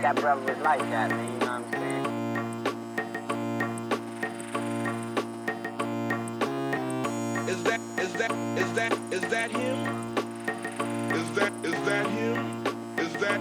think that brother was like that, man, you know what I'm saying? Is that him? Is that him? Is that him? Is that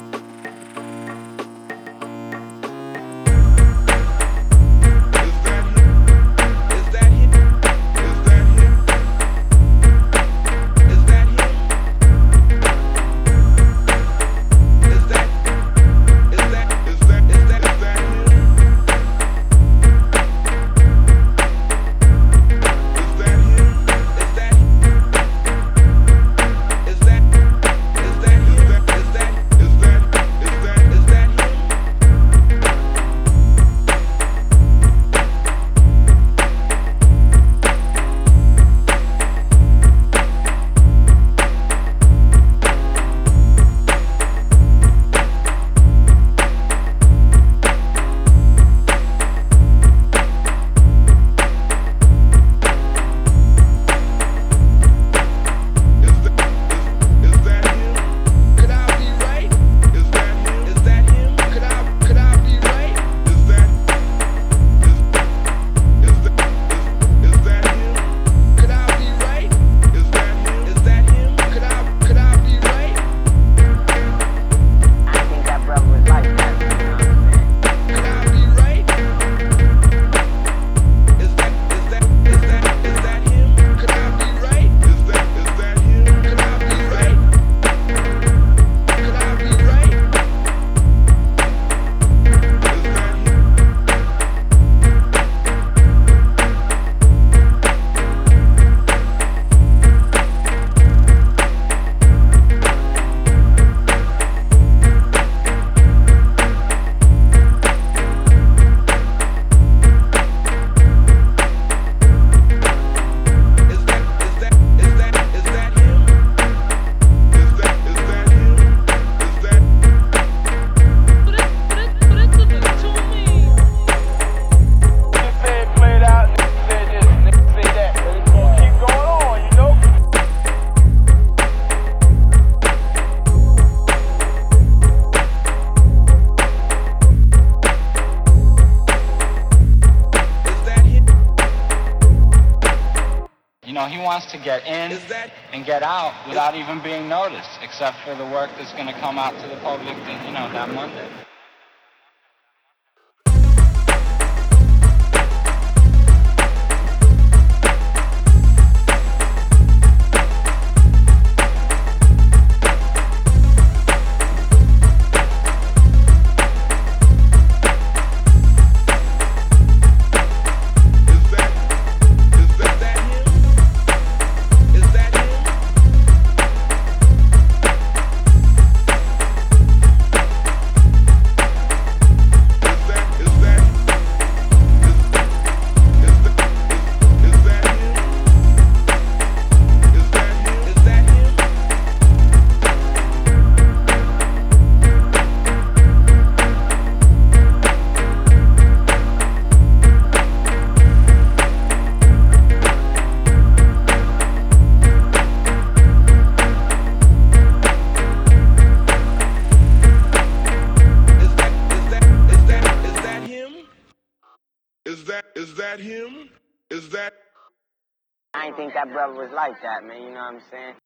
You know, he wants to get in and get out without even being noticed, except for the work that's going to come out to the public, you know, that Monday. Is that him? Is that I ain't think that brother was like that, man, you know what I'm saying?